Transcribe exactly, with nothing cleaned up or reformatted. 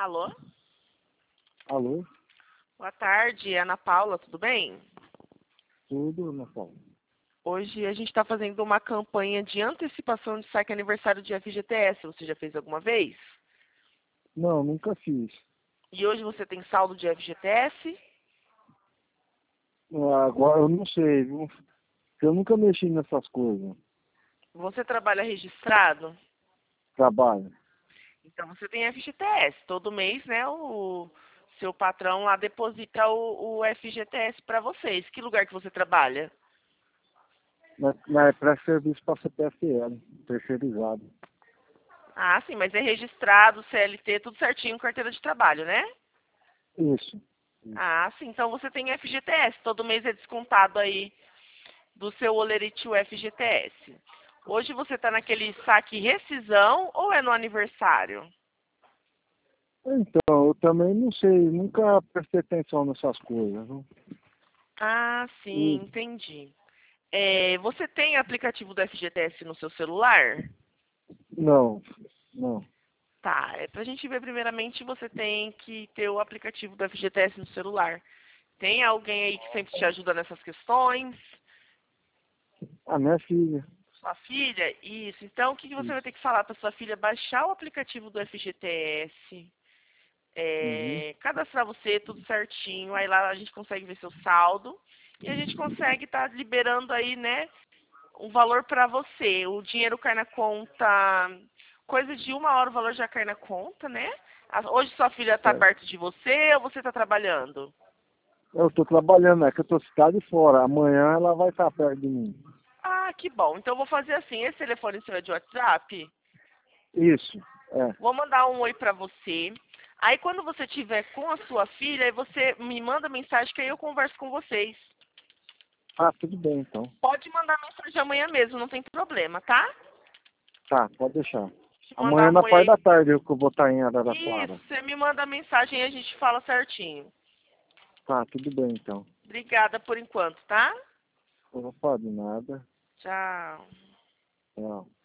Alô? Alô? Boa tarde, Ana Paula, tudo bem? Tudo, Ana Paula? Hoje a gente está fazendo uma campanha de antecipação de saque aniversário de F G T S. Você já fez alguma vez? Não, nunca fiz. E hoje você tem saldo de F G T S? Agora eu não sei, viu? Eu nunca mexi nessas coisas. Você trabalha registrado? Trabalho. Então você tem F G T S. Todo mês, né, o seu patrão lá deposita o, o F G T S para vocês. Que lugar que você trabalha? Na, na pré-serviço para C P F L, terceirizado. Ah, sim, mas é registrado, C L T, tudo certinho, carteira de trabalho, né? Isso. Ah, sim, então você tem F G T S. Todo mês é descontado aí do seu Olerite o F G T S. Hoje você está naquele saque rescisão ou é no aniversário? Então, eu também não sei, nunca prestei atenção nessas coisas, viu? Ah, sim, E, entendi. É, você tem aplicativo do F G T S no seu celular? não, não. Tá, é pra gente ver primeiramente, você tem que ter o aplicativo do F G T S no celular. Tem alguém aí que sempre te ajuda nessas questões? A minha filha. Sua filha? Isso. Então, o que que você vai Isso. ter que falar para sua filha? Baixar o aplicativo do F G T S, Uhum. é, cadastrar você, tudo certinho. Aí lá a gente consegue ver seu saldo e a gente consegue estar liberando aí, né, um valor para você. O dinheiro cai na conta, coisa de uma hora o valor já cai na conta, né? A- Hoje sua filha está Certo. perto de você ou você está trabalhando? Eu estou trabalhando, é que eu estou cidade fora. Amanhã ela vai estar perto de mim. Ah, que bom. Então eu vou fazer assim, esse telefone seu é de WhatsApp? Isso, é. Vou mandar um oi pra você. Aí quando você tiver com a sua filha, aí você me manda mensagem que aí eu converso com vocês. Ah, tudo bem então. Pode mandar mensagem amanhã mesmo, não tem problema, tá? Tá, pode deixar. Te mandar Amanhã um na oi parte aí. da tarde eu que eu vou estar em Isso, Araraquara. você me manda mensagem e a gente fala certinho. Tá, tudo bem então. Obrigada por enquanto, tá? Opa, de nada. Tchau. Tchau.